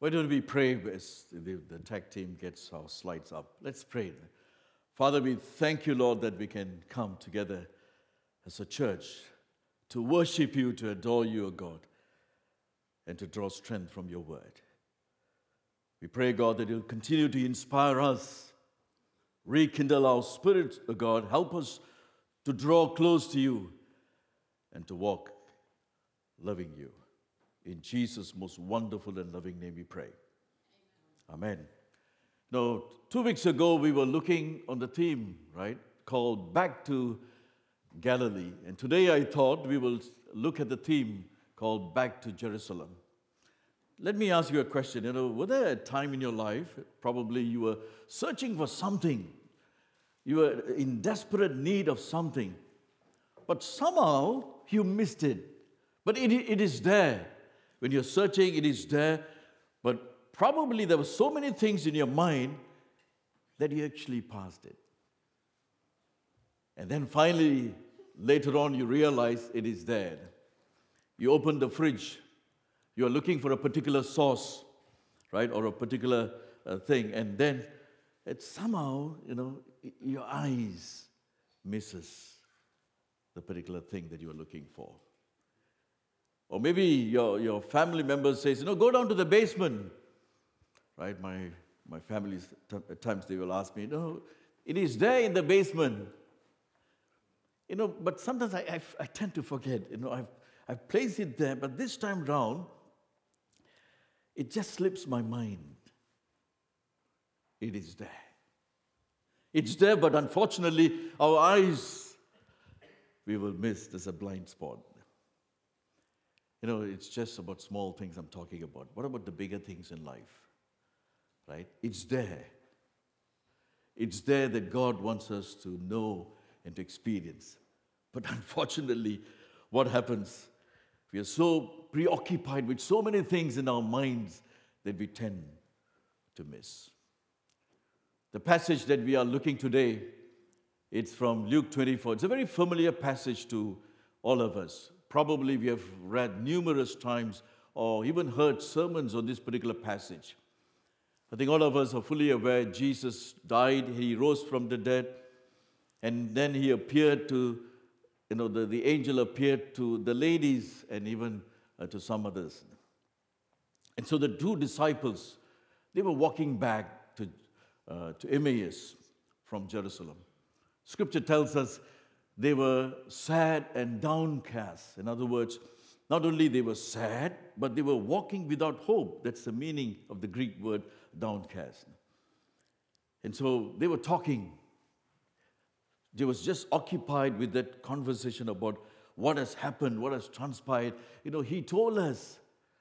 Why don't we pray as the tech team gets our slides up? Let's pray. Father, we thank you, Lord, that we can come together as a church to worship you, to adore you, O God, and to draw strength from your word. We pray, God, that you'll continue to inspire us, rekindle our spirit, O God. Help us to draw close to you and to walk loving you. In Jesus' most wonderful and loving name we pray. Amen. Now, 2 weeks ago, we were looking on the theme, right, called Back to Galilee. And today I thought we will look at the theme called Back to Jerusalem. Let me ask you a question. Were there a time in your life, probably you were searching for something, you were in desperate need of something, but somehow you missed it. But it is there. When you're searching, it is there. But probably there were so many things in your mind that you actually passed it. And then finally, later on, you realize it is there. You open the fridge. You are looking for a particular sauce, right, or a particular thing. And then it somehow, your eyes misses the particular thing that you are looking for. Or maybe your family member says, go down to the basement. Right? My family, at times they will ask me, it is there in the basement. But sometimes I tend to forget. I've placed it there, but this time round, it just slips my mind. It is there. It's there, but unfortunately, our eyes, we will miss. There's a blind spot. It's just about small things I'm talking about. What about the bigger things in life? Right? It's there. It's there that God wants us to know and to experience. But unfortunately, what happens? We are so preoccupied with so many things in our minds that we tend to miss. The passage that we are looking today, it's from Luke 24. It's a very familiar passage to all of us. Probably we have read numerous times or even heard sermons on this particular passage. I think all of us are fully aware Jesus died, he rose from the dead, and then he appeared to, the angel appeared to the ladies and even to some others. And so the two disciples, they were walking back to Emmaus from Jerusalem. Scripture tells us they were sad and downcast. In other words, not only they were sad, but they were walking without hope. That's the meaning of the Greek word downcast. And so they were talking. They was just occupied with that conversation about what has happened, what has transpired. He told us.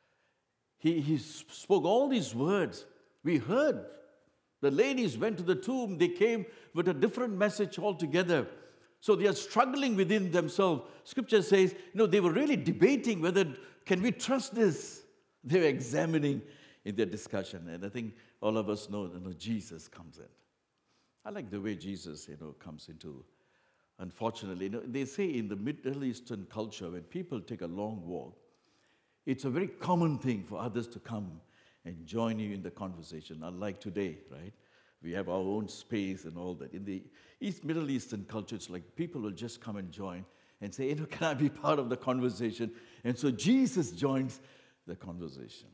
He spoke all these words. We heard. The ladies went to the tomb. They came with a different message altogether. So they are struggling within themselves. Scripture says, they were really debating whether, can we trust this? They were examining in their discussion. And I think all of us know, Jesus comes in. I like the way Jesus, comes into. Unfortunately, they say in the Middle Eastern culture, when people take a long walk, it's a very common thing for others to come and join you in the conversation. Unlike today, right? We have our own space and all that. In the Middle Eastern culture, it's like people will just come and join and say, can I be part of the conversation? And so Jesus joins the conversation.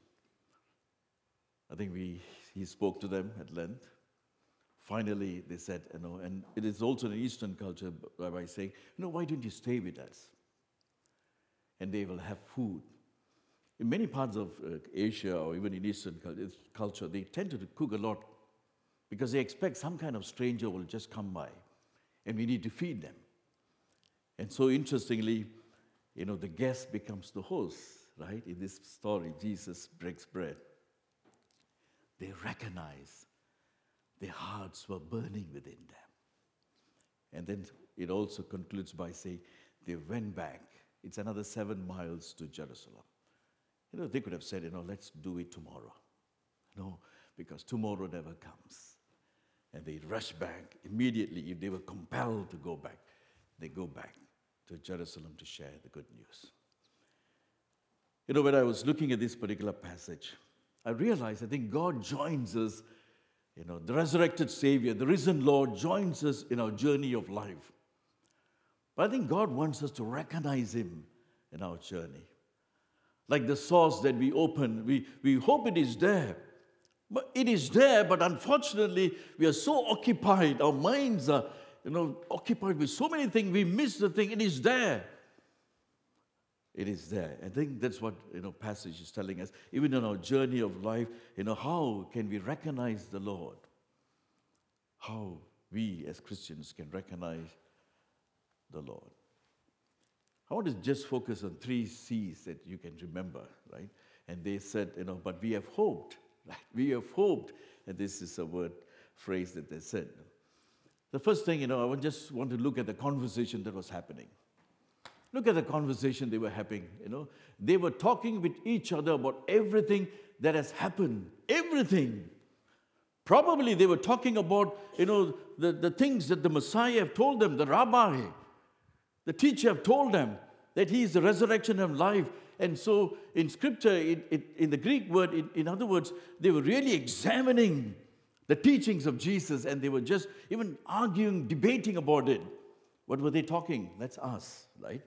I think he spoke to them at length. Finally, they said, and it is also in Eastern culture by saying, why don't you stay with us? And they will have food. In many parts of Asia or even in Eastern culture, they tend to cook a lot because they expect some kind of stranger will just come by and we need to feed them. And so interestingly, the guest becomes the host, right? In this story, Jesus breaks bread. They recognize their hearts were burning within them. And then it also concludes by saying they went back. It's another 7 miles to Jerusalem. They could have said, let's do it tomorrow. No, because tomorrow never comes. And they rush back immediately. If they were compelled to go back, they go back to Jerusalem to share the good news. When I was looking at this particular passage, I realize, I think God joins us, the resurrected Savior, the risen Lord joins us in our journey of life. But I think God wants us to recognize Him in our journey. Like the source that we open, we hope it is there. But it is there, but unfortunately, we are so occupied, our minds are, occupied with so many things, we miss the thing. It is there. It is there. I think that's what, passage is telling us. Even in our journey of life, how can we recognize the Lord? How we as Christians can recognize the Lord. I want to just focus on 3 C's that you can remember, right? And they said, but we have hoped, right? We have hoped. And this is a phrase that they said. The first thing, I just want to look at the conversation that was happening. Look at the conversation they were having, They were talking with each other about everything that has happened. Everything. Probably they were talking about, the things that the Messiah have told them, the rabbi, the teacher have told them that he is the resurrection and life. And so in Scripture, in the Greek word, in other words, they were really examining the teachings of Jesus, and they were just even arguing, debating about it. What were they talking? That's us, right?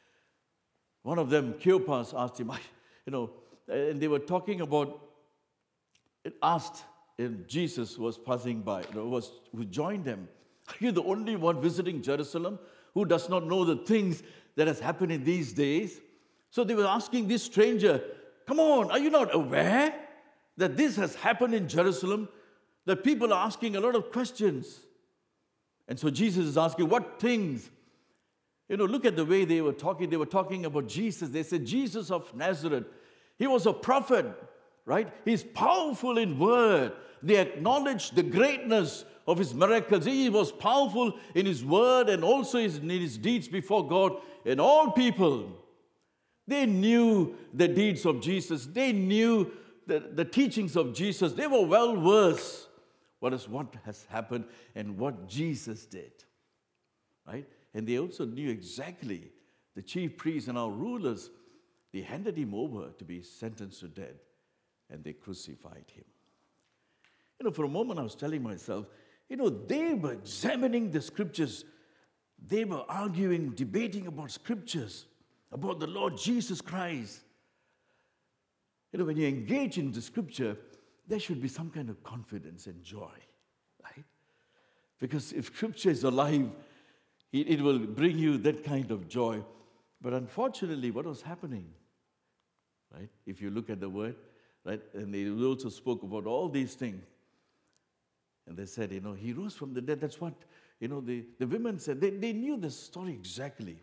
One of them, Cleopas, asked him, and they were talking about, it asked if Jesus was passing by, who joined them. Are you the only one visiting Jerusalem who does not know the things that has happened in these days? So they were asking this stranger, come on, are you not aware that this has happened in Jerusalem? That people are asking a lot of questions. And so Jesus is asking, what things? Look at the way they were talking. They were talking about Jesus. They said, Jesus of Nazareth. He was a prophet, right? He's powerful in word. They acknowledged the greatness of his miracles. He was powerful in his word and also in his deeds before God and all people. They knew the deeds of Jesus. They knew the teachings of Jesus. They were well versed what has happened and what Jesus did, right? And they also knew exactly, the chief priests and our rulers, they handed him over to be sentenced to death, and they crucified him. For a moment I was telling myself, they were examining the Scriptures. They were arguing, debating about Scriptures, about the Lord Jesus Christ. When you engage in the Scripture, there should be some kind of confidence and joy, right? Because if Scripture is alive, it will bring you that kind of joy. But unfortunately, what was happening, right? If you look at the word, right? And they also spoke about all these things. And they said, he rose from the dead. That's what, the women said. They knew the story exactly.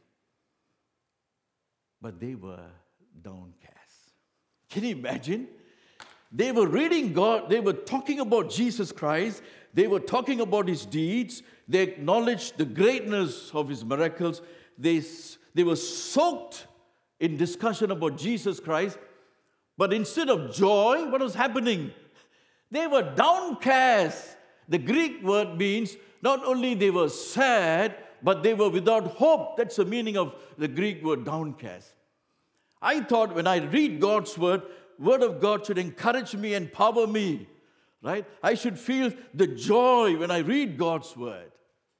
But they were downcast. Can you imagine? They were reading God. They were talking about Jesus Christ. They were talking about his deeds. They acknowledged the greatness of his miracles. They were soaked in discussion about Jesus Christ. But instead of joy, what was happening? They were downcast. The Greek word means not only they were sad, but they were without hope. That's the meaning of the Greek word downcast. I thought when I read God's word of God should encourage me, empower me, right? I should feel the joy when I read God's word.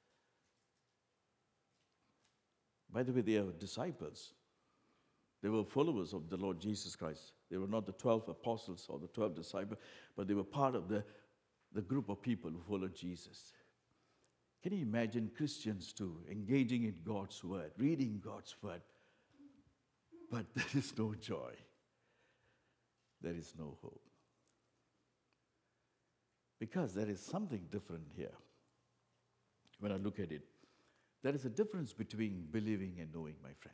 By the way, they are disciples. They were followers of the Lord Jesus Christ. They were not the 12 apostles or the 12 disciples, but they were part of the group of people who followed Jesus. Can you imagine Christians too, engaging in God's word, reading God's word, but there is no joy. There is no hope. Because there is something different here. When I look at it, there is a difference between believing and knowing, my friend.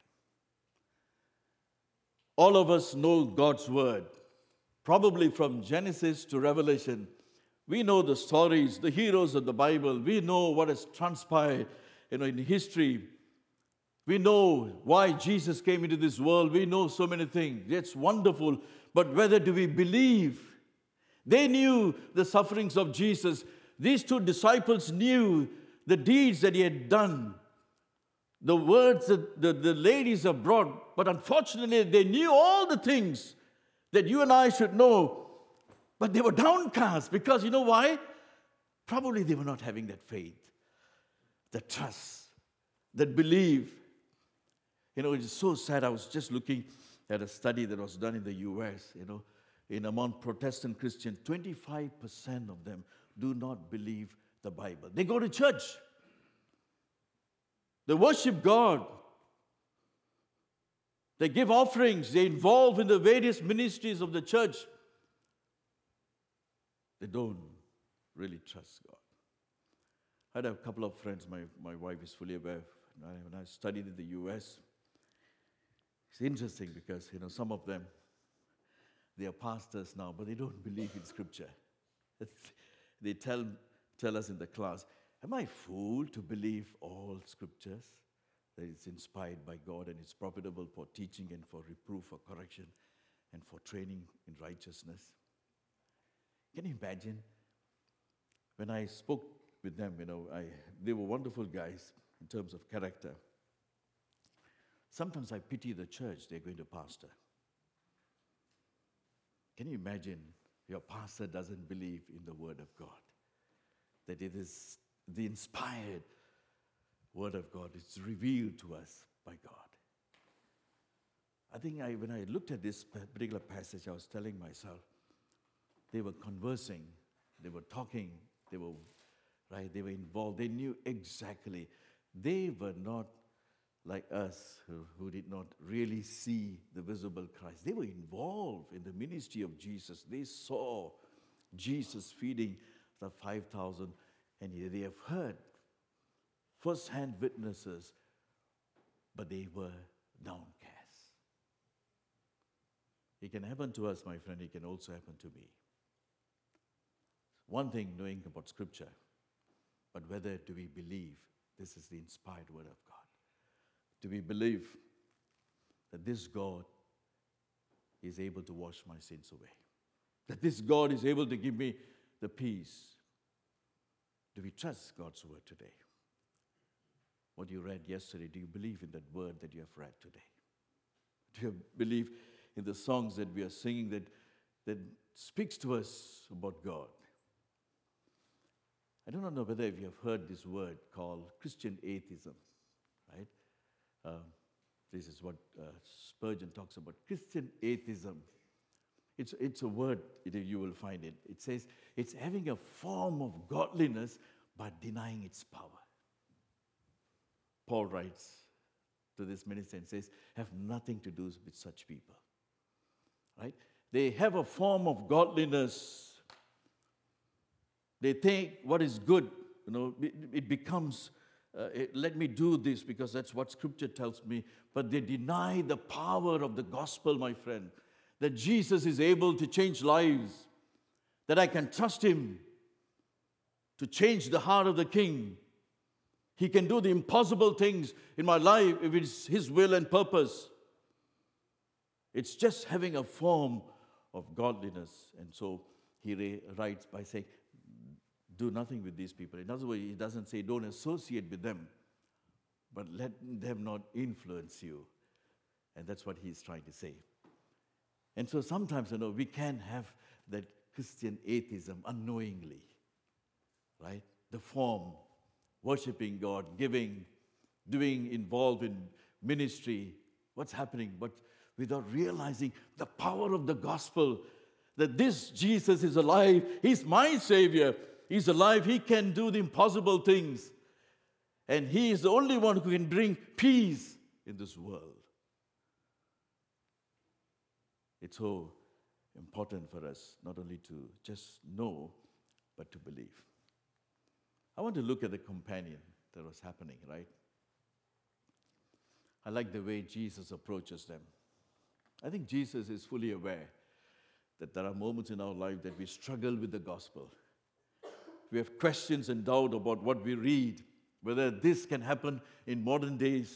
All of us know God's word, probably from Genesis to Revelation. We know the stories, the heroes of the Bible. We know what has transpired, in history. We know why Jesus came into this world. We know so many things. It's wonderful. But whether do we believe? They knew the sufferings of Jesus. These 2 disciples knew the deeds that he had done, the words that the ladies have brought. But unfortunately, they knew all the things that you and I should know. But they were downcast because you know why? Probably they were not having that faith, that trust, that belief. You know, it's so sad. I was just looking at a study that was done in the U.S., among Protestant Christians, 25% of them do not believe the Bible. They go to church. They worship God. They give offerings. They involve in the various ministries of the church. They don't really trust God. I had a couple of friends, my wife is fully aware, when I studied in the U.S., it's interesting because, some of them, they are pastors now, but they don't believe in Scripture. They tell us in the class, am I fool to believe all Scriptures? That it's inspired by God and it's profitable for teaching and for reproof, for correction, and for training in righteousness. Can you imagine? When I spoke with them, they were wonderful guys in terms of character. Sometimes I pity the church they're going to pastor. Can you imagine your pastor doesn't believe in the Word of God? That it is the inspired Word of God. It's revealed to us by God. I think when I looked at this particular passage, I was telling myself, they were conversing, they were talking, they were involved. They knew exactly. They were not like us who did not really see the visible Christ. They were involved in the ministry of Jesus. They saw Jesus feeding the 5,000, and they have heard first-hand witnesses, but they were downcast. It can happen to us, my friend. It can also happen to me. One thing knowing about Scripture, but whether do we believe this is the inspired Word of God? Do we believe that this God is able to wash my sins away? That this God is able to give me the peace? Do we trust God's Word today? What you read yesterday, do you believe in that Word that you have read today? Do you believe in the songs that we are singing that speaks to us about God? I don't know whether you have heard this word called Christian atheism, right? This is what Spurgeon talks about, Christian atheism. It's a word, you will find it. It says it's having a form of godliness but denying its power. Paul writes to this minister and says, have nothing to do with such people, right? They have a form of godliness. They think what is good, it becomes, let me do this because that's what Scripture tells me. But they deny the power of the gospel, my friend, that Jesus is able to change lives, that I can trust Him to change the heart of the king. He can do the impossible things in my life if it's His will and purpose. It's just having a form of godliness. And so he writes by saying, do nothing with these people. In other words, he doesn't say don't associate with them, but let them not influence you. And that's what he's trying to say. And so sometimes, we can have that Christian atheism unknowingly, right? The form, worshiping God, giving, doing, involved in ministry, what's happening, but without realizing the power of the gospel, that this Jesus is alive, He's my Savior, He's alive, He can do the impossible things. And He is the only one who can bring peace in this world. It's so important for us not only to just know, but to believe. I want to look at the companion that was happening, right? I like the way Jesus approaches them. I think Jesus is fully aware that there are moments in our life that we struggle with the gospel. We have questions and doubt about what we read, whether this can happen in modern days.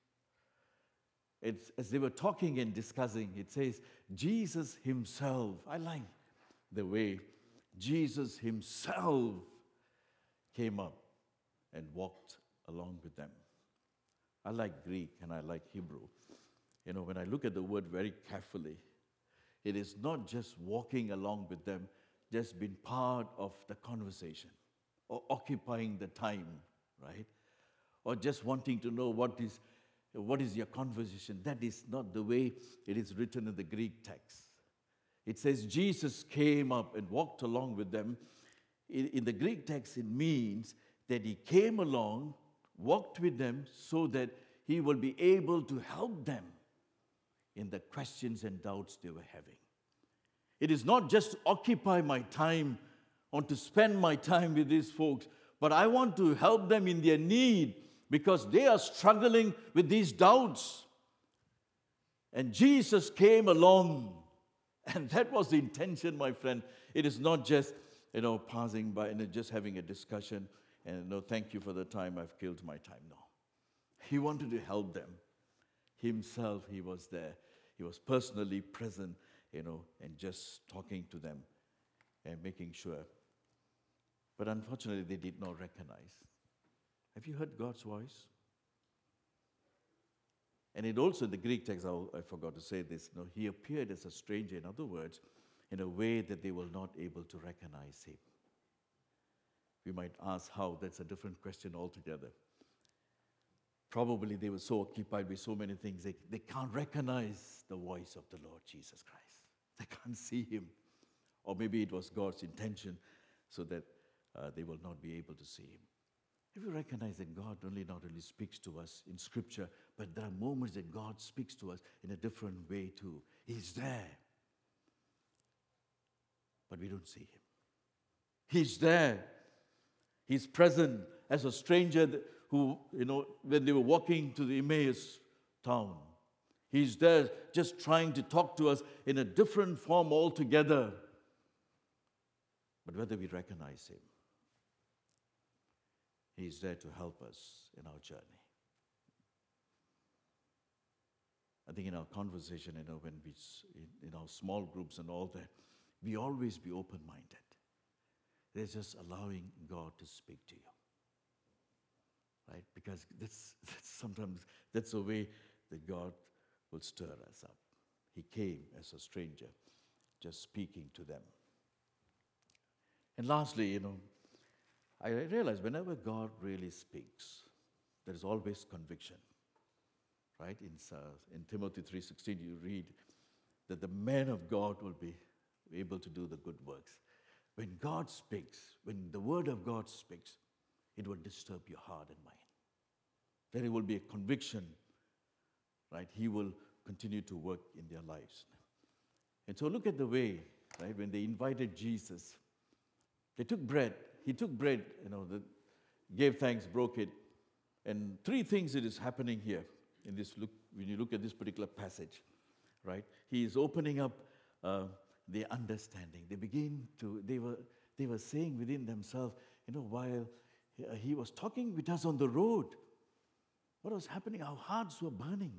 As they were talking and discussing, it says, Jesus Himself. I like the way Jesus Himself came up and walked along with them. I like Greek and I like Hebrew. When I look at the word very carefully, it is not just walking along with them, just been part of the conversation or occupying the time, right? Or just wanting to know what is your conversation. That is not the way it is written in the Greek text. It says Jesus came up and walked along with them. In the Greek text, it means that he came along, walked with them so that he will be able to help them in the questions and doubts they were having. It is not just to occupy my time or to spend my time with these folks, but I want to help them in their need because they are struggling with these doubts. And Jesus came along, and that was the intention, my friend. It is not just, passing by and just having a discussion and, thank you for the time, I've killed my time. No. He wanted to help them. Himself, he was there. He was personally present, and just talking to them and making sure. But unfortunately, they did not recognize. Have you heard God's voice? And it also, in the Greek text, I forgot to say this, he appeared as a stranger, in other words, in a way that they were not able to recognize him. We might ask how, that's a different question altogether. Probably they were so occupied with so many things, they can't recognize the voice of the Lord Jesus Christ. They can't see him. Or maybe it was God's intention so that they will not be able to see him. If you recognize that God not only speaks to us in Scripture, but there are moments that God speaks to us in a different way too. He's there. But we don't see him. He's there. He's present as a stranger who, when they were walking to the Emmaus town. He's there just trying to talk to us in a different form altogether. But whether we recognize him, he's there to help us in our journey. I think in our conversation, when we, in our small groups and all that, we always be open-minded. There's just allowing God to speak to you. Right? Because sometimes that's the way that God will stir us up. He came as a stranger, just speaking to them. And lastly, I realize whenever God really speaks, there is always conviction. Right? In Timothy 3:16, you read that the man of God will be able to do the good works. When God speaks, when the word of God speaks, it will disturb your heart and mind. There will be a conviction, right? He will continue to work in their lives. And so look at the way, right, when they invited Jesus, they took bread. He took bread, gave thanks, broke it. And three things that is happening here in this look, when you look at this particular passage, right? He is opening up their understanding. They were saying within themselves, while he was talking with us on the road, what was happening? Our hearts were burning.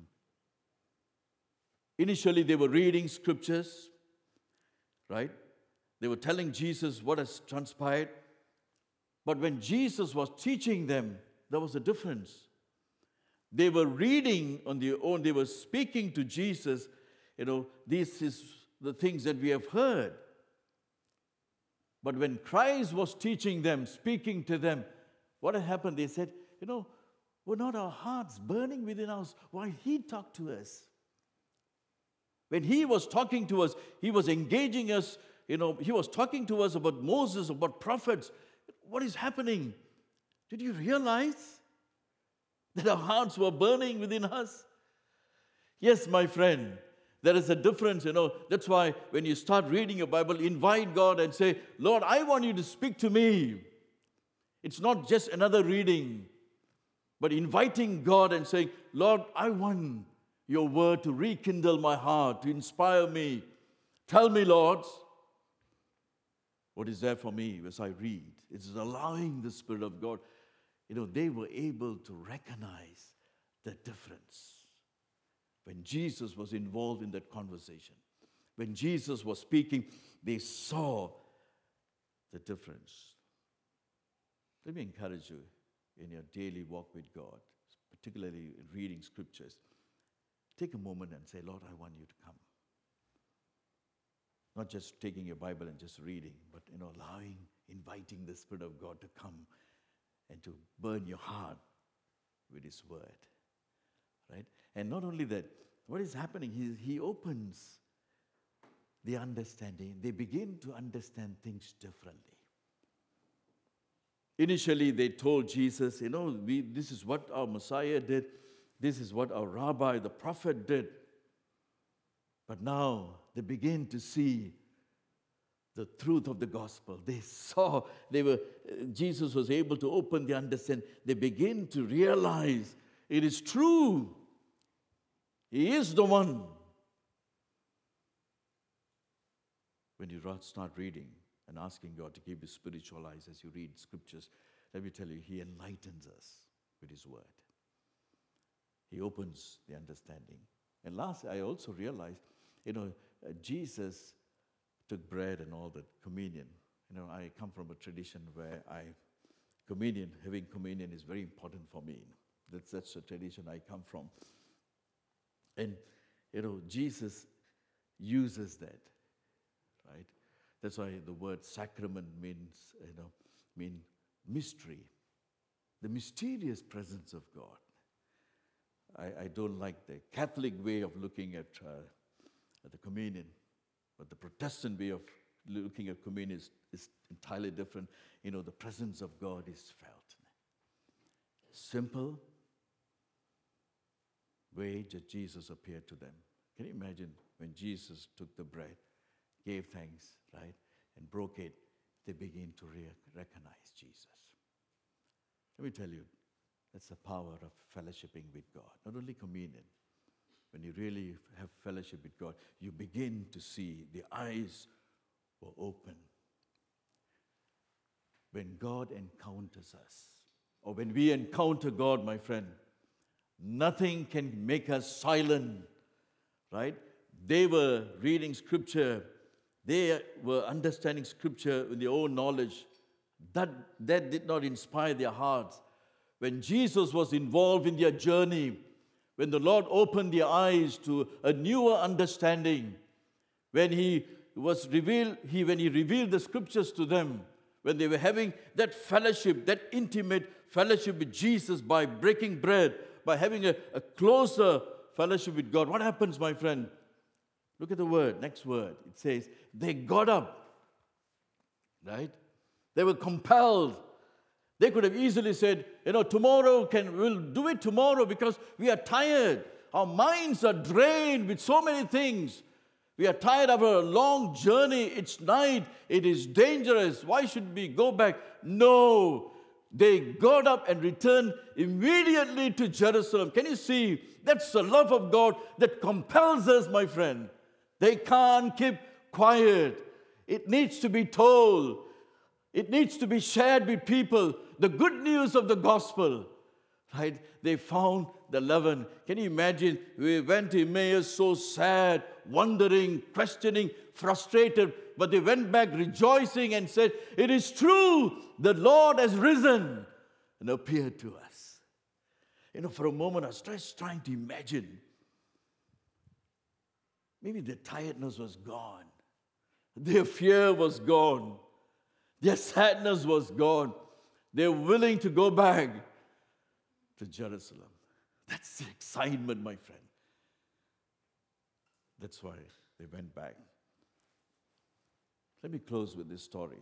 Initially, they were reading scriptures, right? They were telling Jesus what has transpired. But when Jesus was teaching them, there was a difference. They were reading on their own. They were speaking to Jesus. This is the things that we have heard. But when Christ was teaching them, speaking to them, what had happened? They said, were not our hearts burning within us while he talked to us? When he was talking to us, he was engaging us, he was talking to us about Moses, about prophets. What is happening? Did you realize that our hearts were burning within us? Yes, my friend, there is a difference, That's why when you start reading your Bible, invite God and say, Lord, I want you to speak to me. It's not just another reading, but inviting God and saying, Lord, I want your word to rekindle my heart, to inspire me. Tell me, Lord, what is there for me as I read. It is allowing the Spirit of God. They were able to recognize the difference. When Jesus was involved in that conversation, when Jesus was speaking, they saw the difference. Let me encourage you in your daily walk with God, particularly in reading scriptures. Take a moment and say, Lord, I want you to come. Not just taking your Bible and just reading, but inviting the Spirit of God to come and to burn your heart with His Word. Right? And not only that, what is happening? He opens the understanding. They begin to understand things differently. Initially, they told Jesus, this is what our Messiah did. This is what our rabbi, the prophet, did. But now they begin to see the truth of the gospel. Jesus was able to open the understanding. They begin to realize it is true. He is the one. When you start reading and asking God to give you spiritual eyes as you read scriptures, let me tell you, He enlightens us with His word. He opens the understanding. And last, I also realized, Jesus took bread and all that, communion. I come from a tradition where having communion is very important for me. That's a tradition I come from. And, Jesus uses that, right? That's why the word sacrament means mystery, the mysterious presence of God. I don't like the Catholic way of looking at the communion, but the Protestant way of looking at communion is entirely different. The presence of God is felt. Simple way that Jesus appeared to them. Can you imagine when Jesus took the bread, gave thanks, right, and broke it, they begin to recognize Jesus. Let me tell you, that's the power of fellowshipping with God. Not only communion. When you really have fellowship with God, you begin to see the eyes were open. When God encounters us, or when we encounter God, my friend, nothing can make us silent, right? They were reading Scripture. They were understanding Scripture with their own knowledge. That did not inspire their hearts. When Jesus was involved in their journey, when the Lord opened their eyes to a newer understanding, when He revealed the Scriptures to them, when they were having that fellowship, that intimate fellowship with Jesus by breaking bread, by having a closer fellowship with God, what happens, my friend? Look at the word, next word. It says, they got up, right? They were compelled. They could have easily said, we'll do it tomorrow because we are tired. Our minds are drained with so many things. We are tired of a long journey. It's night. It is dangerous. Why should we go back? No. They got up and returned immediately to Jerusalem. Can you see? That's the love of God that compels us, my friend. They can't keep quiet. It needs to be told. It needs to be shared with people. The good news of the gospel, right? They found the leaven. Can you imagine? We went to Emmaus so sad, wondering, questioning, frustrated. But they went back rejoicing and said, it is true, the Lord has risen and appeared to us. For a moment I was just trying to imagine. Maybe their tiredness was gone. Their fear was gone. Their sadness was gone. They're willing to go back to Jerusalem. That's the excitement, my friend. That's why they went back. Let me close with this story.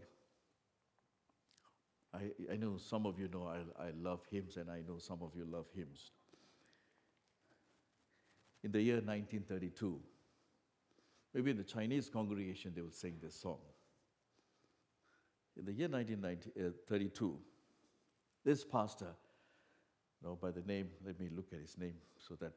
I know some of you know I love hymns, and I know some of you love hymns. In the year 1932, maybe in the Chinese congregation they will sing this song. In the year 1932, this pastor, by the name, let me look at his name so that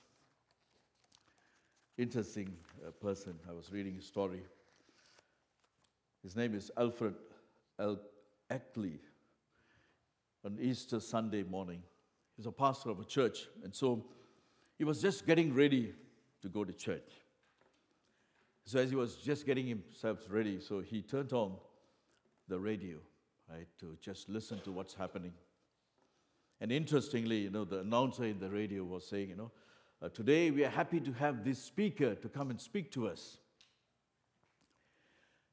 interesting person, I was reading his story. His name is Alfred Eckley. On Easter Sunday morning, he's a pastor of a church, and so he was just getting ready to go to church. So as he was just getting himself ready, so he turned on the radio, right, to just listen to what's happening. And interestingly, the announcer in the radio was saying, today we are happy to have this speaker to come and speak to us.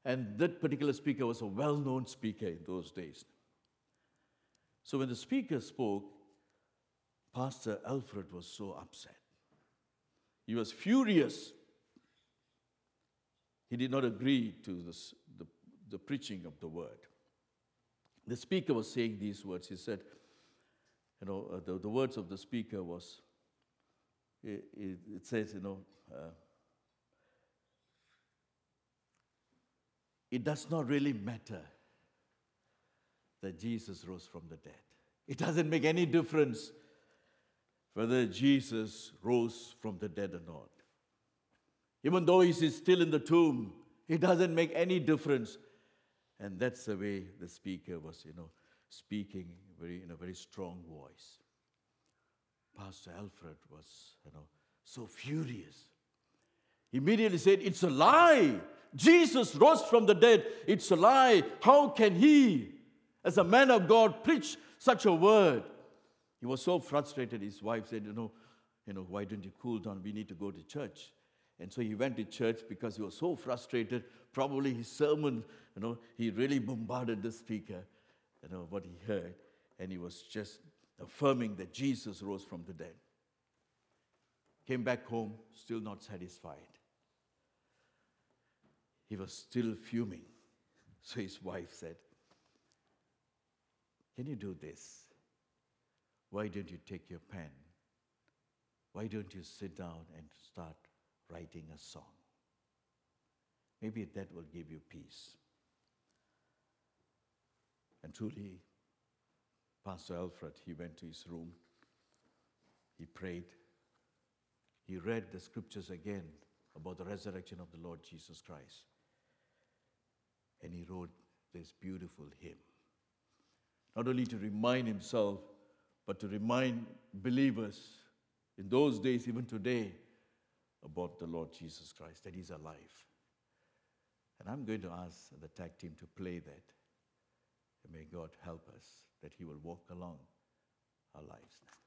And that particular speaker was a well-known speaker in those days. So when the speaker spoke, Pastor Alfred was so upset. He was furious. He did not agree to the preaching of the word. The speaker was saying these words. He said, the words of the speaker was, it says, it does not really matter that Jesus rose from the dead. It doesn't make any difference whether Jesus rose from the dead or not. Even though he's still in the tomb, it doesn't make any difference. And that's the way the speaker was, speaking in a very strong voice. Pastor Alfred was, so furious. He immediately said, "It's a lie. Jesus rose from the dead. It's a lie. How can he, as a man of God, preach such a word?" He was so frustrated. His wife said, why don't you cool down? We need to go to church. And so he went to church because he was so frustrated. Probably his sermon, he really bombarded the speaker, what he heard. And he was just affirming that Jesus rose from the dead. Came back home, still not satisfied. He was still fuming. So his wife said, "Can you do this? Why don't you take your pen? Why don't you sit down and start writing a song? Maybe that will give you peace." And truly, Pastor Alfred, he went to his room. He prayed. He read the scriptures again about the resurrection of the Lord Jesus Christ. And he wrote this beautiful hymn. Not only to remind himself, but to remind believers in those days, even today, about the Lord Jesus Christ, that he's alive. And I'm going to ask the tag team to play that. And may God help us that he will walk along our lives now.